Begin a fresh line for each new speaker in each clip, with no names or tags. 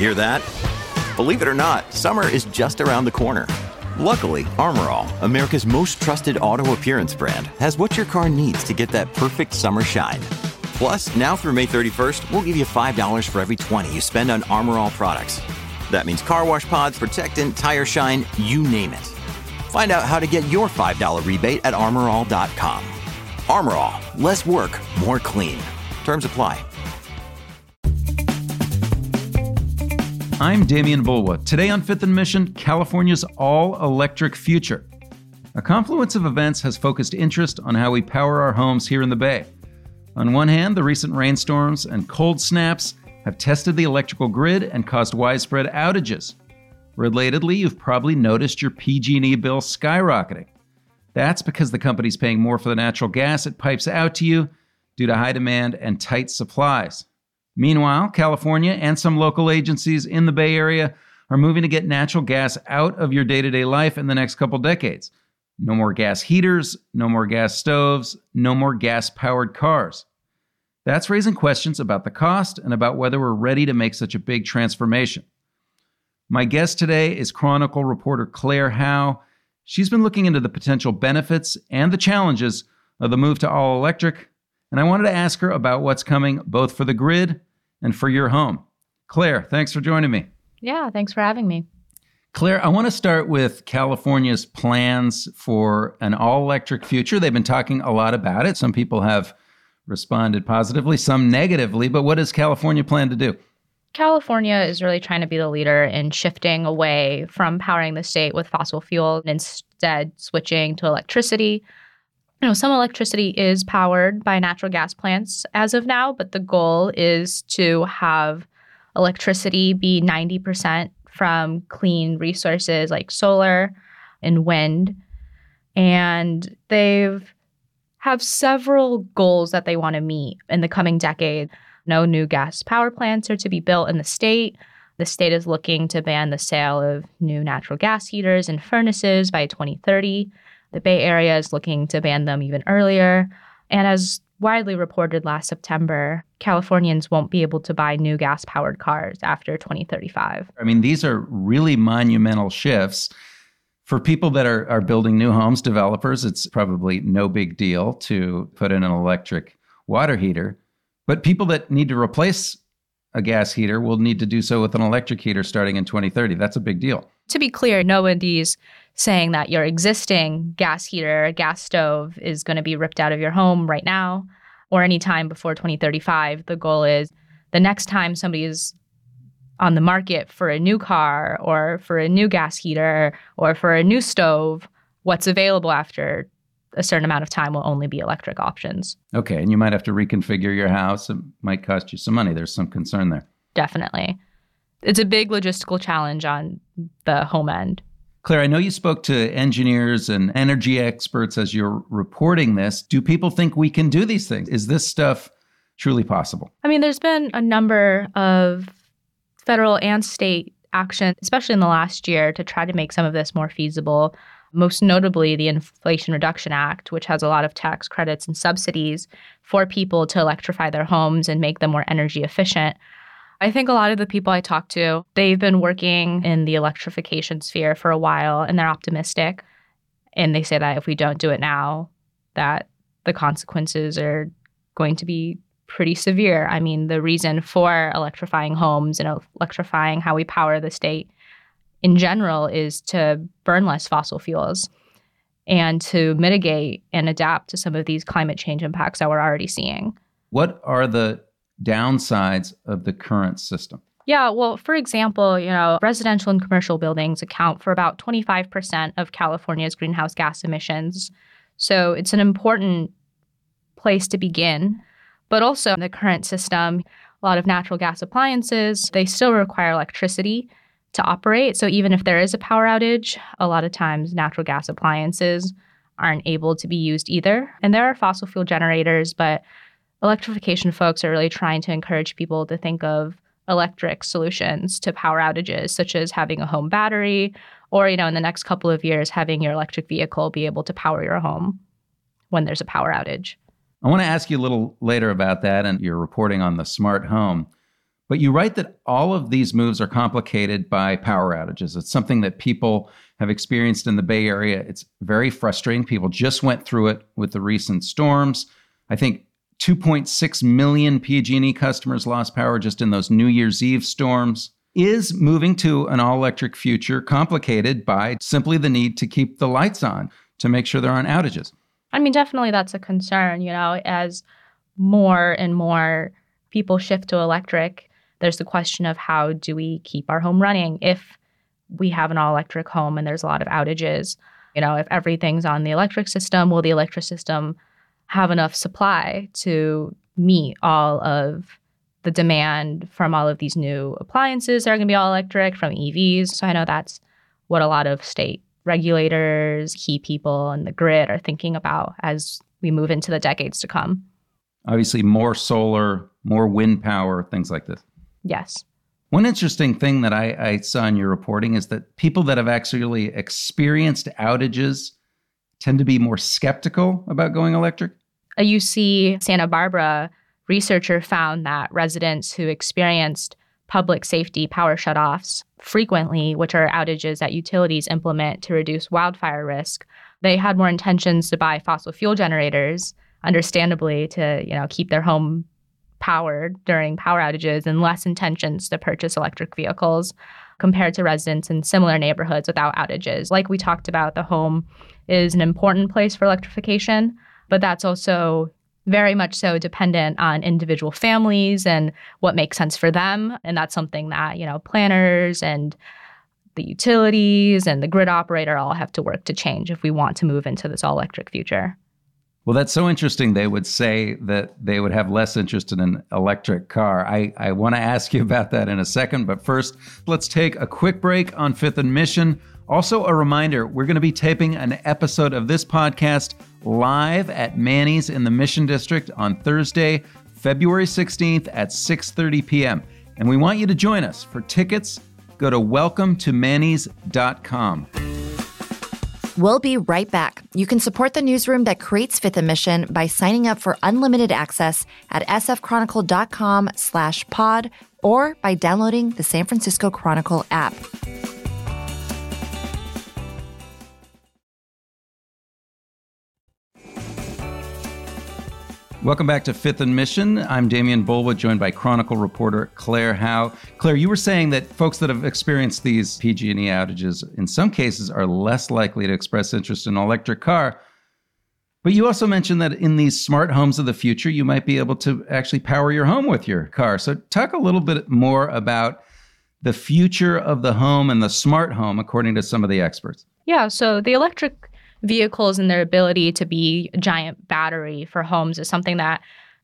Hear that? Believe it or not, summer is just around the corner. Luckily, Armor All, America's most trusted auto appearance brand, has what your car needs to get that perfect summer shine. Plus, now through May 31st, we'll give you $5 for every $20 you spend on Armor All products. That means car wash pods, protectant, tire shine, you name it. Find out how to get your $5 rebate at armorall.com. Armor All, less work, more clean. Terms apply.
I'm Damian Bulwa. Today on Fifth and Mission, California's all-electric future. A confluence of events has focused interest on how we power our homes here in the Bay. On one hand, the recent rainstorms and cold snaps have tested the electrical grid and caused widespread outages. Relatedly, you've probably noticed your PG&E bill skyrocketing. That's because the company's paying more for the natural gas it pipes out to you due to high demand and tight supplies. Meanwhile, California and some local agencies in the Bay Area are moving to get natural gas out of your day-to-day life in the next couple decades. No more gas heaters, no more gas stoves, no more gas-powered cars. That's raising questions about the cost and about whether we're ready to make such a big transformation. My guest today is Chronicle reporter Claire Howe. She's been looking into the potential benefits and the challenges of the move to all-electric, and I wanted to ask her about what's coming both for the grid and for your home. Claire, thanks for joining me.
Yeah, thanks for having me.
Claire, I want to start with California's plans for an all-electric future. They've been talking a lot about it. Some people have responded positively, some negatively, but what does California plan to do?
California is really trying to be the leader in shifting away from powering the state with fossil fuel and instead switching to electricity. Some electricity is powered by natural gas plants as of now, but the goal is to have electricity be 90% from clean resources like solar and wind. And they have several goals that they want to meet in the coming decade. No new gas power plants are to be built in the state. The state is looking to ban the sale of new natural gas heaters and furnaces by 2030. The Bay Area is looking to ban them even earlier. And as widely reported last September, Californians won't be able to buy new gas-powered cars after 2035.
I mean, these are really monumental shifts. For people that are building new homes, developers, it's probably no big deal to put in an electric water heater. But people that need to replace a gas heater will need to do so with an electric heater starting in 2030. That's a big deal.
To be clear, nobody's saying that your existing gas heater, gas stove is going to be ripped out of your home right now or anytime before 2035. The goal is the next time somebody is on the market for a new car or for a new gas heater or for a new stove, what's available after a certain amount of time will only be electric options.
Okay, and you might have to reconfigure your house. It might cost you some money. There's some concern there.
Definitely. It's a big logistical challenge on the home end.
Claire, I know you spoke to engineers and energy experts as you're reporting this. Do people think we can do these things? Is this stuff truly possible?
I mean, there's been a number of federal and state action, especially in the last year, to try to make some of this more feasible. Most notably, the Inflation Reduction Act, which has a lot of tax credits and subsidies for people to electrify their homes and make them more energy efficient. I think a lot of the people I talk to, they've been working in the electrification sphere for a while, and they're optimistic. And they say that if we don't do it now, that the consequences are going to be pretty severe. I mean, the reason for electrifying homes and electrifying how we power the state in general is to burn less fossil fuels and to mitigate and adapt to some of these climate change impacts that we're already seeing.
What are the downsides of the current system?
Yeah, well, for example, residential and commercial buildings account for about 25% of California's greenhouse gas emissions. So it's an important place to begin. But also in the current system, a lot of natural gas appliances, they still require electricity to operate. So even if there is a power outage, a lot of times natural gas appliances aren't able to be used either. And there are fossil fuel generators, but electrification folks are really trying to encourage people to think of electric solutions to power outages, such as having a home battery or, in the next couple of years, having your electric vehicle be able to power your home when there's a power outage.
I want to ask you a little later about that and your reporting on the smart home. But you write that all of these moves are complicated by power outages. It's something that people have experienced in the Bay Area. It's very frustrating. People just went through it with the recent storms. I think 2.6 million PG&E customers lost power just in those New Year's Eve storms. Is moving to an all-electric future complicated by simply the need to keep the lights on to make sure there aren't outages?
I mean, definitely that's a concern, as more and more people shift to electric. There's the question of how do we keep our home running if we have an all-electric home and there's a lot of outages. If everything's on the electric system, will the electric system have enough supply to meet all of the demand from all of these new appliances that are going to be all electric, from EVs? So I know that's what a lot of state regulators, key people, and the grid are thinking about as we move into the decades to come.
Obviously, more solar, more wind power, things like this.
Yes.
One interesting thing that I saw in your reporting is that people that have actually experienced outages tend to be more skeptical about going electric.
A UC Santa Barbara researcher found that residents who experienced public safety power shutoffs frequently, which are outages that utilities implement to reduce wildfire risk, they had more intentions to buy fossil fuel generators, understandably, to keep their home powered during power outages, and less intentions to purchase electric vehicles compared to residents in similar neighborhoods without outages. Like we talked about, the home is an important place for electrification, but that's also very much so dependent on individual families and what makes sense for them. And that's something that, planners and the utilities and the grid operator all have to work to change if we want to move into this all-electric future.
Well, that's so interesting. They would say that they would have less interest in an electric car. I want to ask you about that in a second. But first, let's take a quick break on Fifth and Mission. Also, a reminder, we're going to be taping an episode of this podcast live at Manny's in the Mission District on Thursday, February 16th at 6:30 p.m. And we want you to join us. For tickets, go to welcometomannys.com.
We'll be right back. You can support the newsroom that creates Fifth and Mission by signing up for unlimited access at sfchronicle.com/pod or by downloading the San Francisco Chronicle app.
Welcome back to Fifth and Mission. I'm Damian Bulwa, joined by Chronicle reporter Claire Howe. Claire, you were saying that folks that have experienced these PG&E outages, in some cases, are less likely to express interest in an electric car. But you also mentioned that in these smart homes of the future, you might be able to actually power your home with your car. So talk a little bit more about the future of the home and the smart home, according to some of the experts.
Yeah, so the electric vehicles and their ability to be a giant battery for homes is something that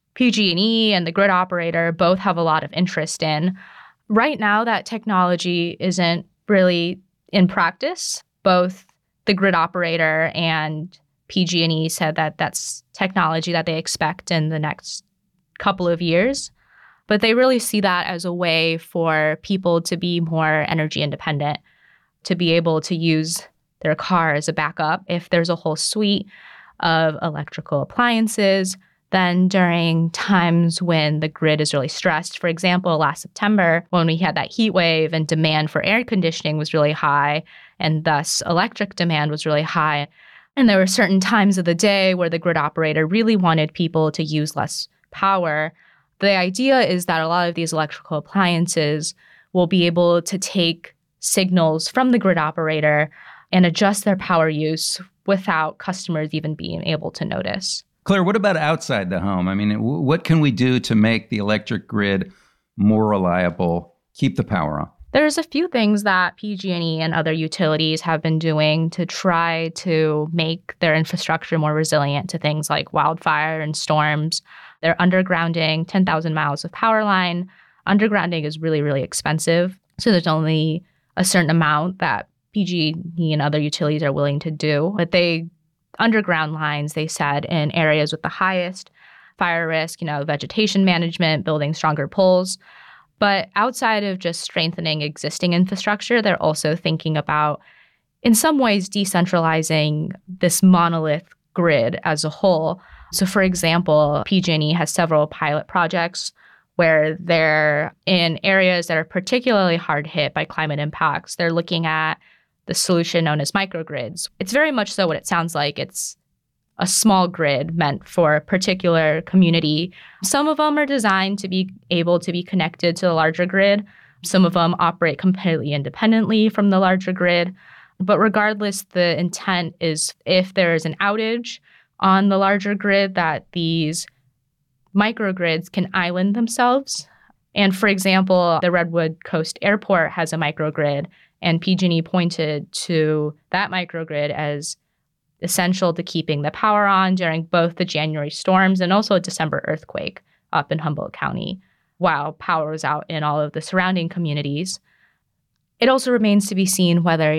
PG&E and the grid operator both have a lot of interest in. Right now, that technology isn't really in practice. Both the grid operator and PG&E said that that's technology that they expect in the next couple of years. But they really see that as a way for people to be more energy independent, to be able to use their car as a backup. If there's a whole suite of electrical appliances, then during times when the grid is really stressed, for example, last September, when we had that heat wave and demand for air conditioning was really high, and thus electric demand was really high, and there were certain times of the day where the grid operator really wanted people to use less power, the idea is that a lot of these electrical appliances will be able to take signals from the grid operator and adjust their power use without customers even being able to notice.
Claire, what about outside the home? I mean, what can we do to make the electric grid more reliable, keep the power on?
There's a few things that PG&E and other utilities have been doing to try to make their infrastructure more resilient to things like wildfire and storms. They're undergrounding 10,000 miles of power line. Undergrounding is really, really expensive. So there's only a certain amount that PG&E and other utilities are willing to do. But they underground lines, they said, in areas with the highest fire risk, vegetation management, building stronger poles. But outside of just strengthening existing infrastructure, they're also thinking about, in some ways, decentralizing this monolith grid as a whole. So, for example, PG&E has several pilot projects where they're in areas that are particularly hard hit by climate impacts. They're looking at the solution known as microgrids. It's very much so what it sounds like. It's a small grid meant for a particular community. Some of them are designed to be able to be connected to the larger grid. Some of them operate completely independently from the larger grid. But regardless, the intent is if there is an outage on the larger grid, that these microgrids can island themselves. And for example, the Redwood Coast Airport has a microgrid, and PG&E pointed to that microgrid as essential to keeping the power on during both the January storms and also a December earthquake up in Humboldt County, while power was out in all of the surrounding communities. It also remains to be seen whether,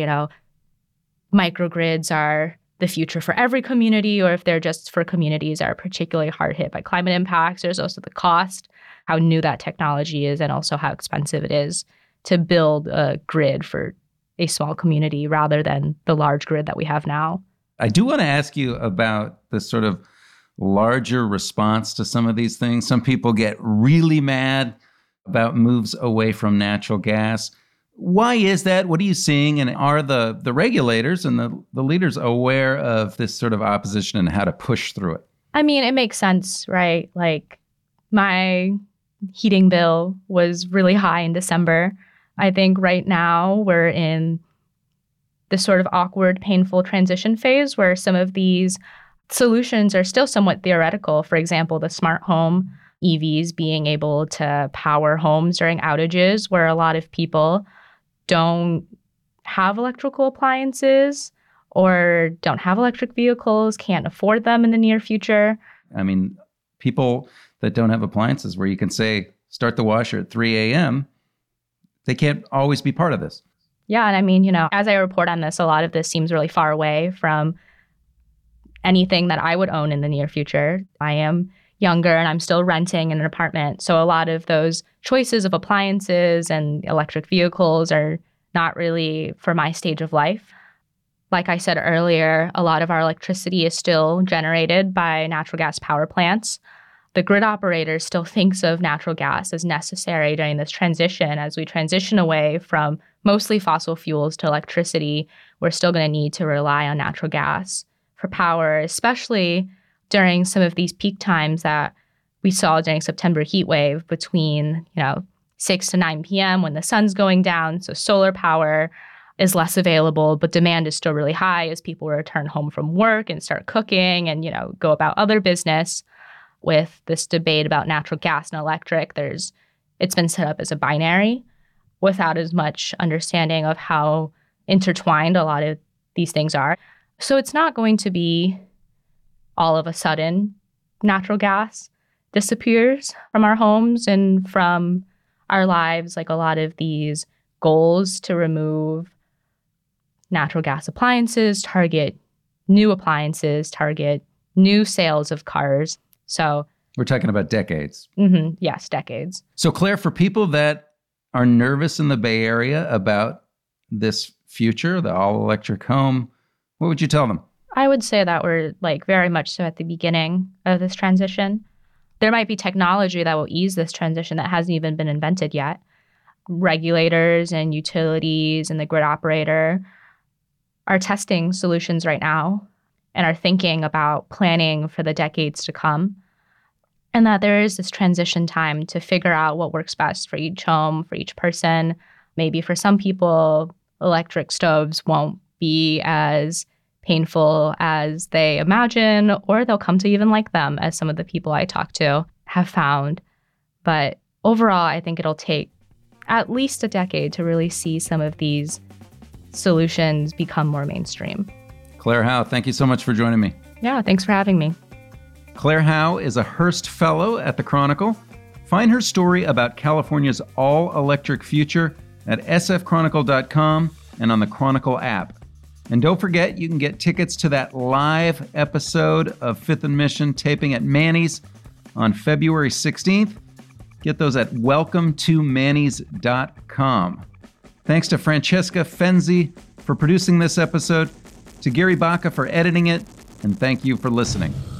microgrids are the future for every community or if they're just for communities that are particularly hard hit by climate impacts. There's also the cost, how new that technology is, and also how expensive it is to build a grid for a small community rather than the large grid that we have now.
I do want to ask you about this sort of larger response to some of these things. Some people get really mad about moves away from natural gas. Why is that? What are you seeing? And are the regulators and the leaders aware of this sort of opposition and how to push through it?
I mean, it makes sense, right? Like, my heating bill was really high in December. I think right now we're in this sort of awkward, painful transition phase where some of these solutions are still somewhat theoretical. For example, the smart home EVs being able to power homes during outages where a lot of people don't have electrical appliances or don't have electric vehicles, can't afford them in the near future.
I mean, people that don't have appliances where you can say, start the washer at 3 a.m., they can't always be part of this.
Yeah, and I mean, as I report on this, a lot of this seems really far away from anything that I would own in the near future. I am younger and I'm still renting in an apartment. So a lot of those choices of appliances and electric vehicles are not really for my stage of life. Like I said earlier, a lot of our electricity is still generated by natural gas power plants. The grid operator still thinks of natural gas as necessary during this transition. As we transition away from mostly fossil fuels to electricity, we're still going to need to rely on natural gas for power, especially during some of these peak times that we saw during September heat wave between, 6 to 9 p.m. when the sun's going down. So solar power is less available, but demand is still really high as people return home from work and start cooking and, go about other business. With this debate about natural gas and electric, it's been set up as a binary without as much understanding of how intertwined a lot of these things are. So it's not going to be all of a sudden natural gas disappears from our homes and from our lives. Like, a lot of these goals to remove natural gas appliances target new appliances, target new sales of cars. So
we're talking about decades.
Yes, decades.
So Claire, for people that are nervous in the Bay Area about this future, the all-electric home, what would you tell them?
I would say that we're very much so at the beginning of this transition. There might be technology that will ease this transition that hasn't even been invented yet. Regulators and utilities and the grid operator are testing solutions right now and are thinking about planning for the decades to come. And that there is this transition time to figure out what works best for each home, for each person. Maybe for some people, electric stoves won't be as painful as they imagine, or they'll come to even like them, as some of the people I talk to have found. But overall, I think it'll take at least a decade to really see some of these solutions become more mainstream.
Claire Howe, thank you so much for joining me.
Yeah, thanks for having me.
Claire Howe is a Hearst Fellow at the Chronicle. Find her story about California's all-electric future at sfchronicle.com and on the Chronicle app. And don't forget, you can get tickets to that live episode of Fifth and Mission taping at Manny's on February 16th. Get those at welcometomannys.com. Thanks to Francesca Fenzi for producing this episode, to Gary Baca for editing it, and thank you for listening.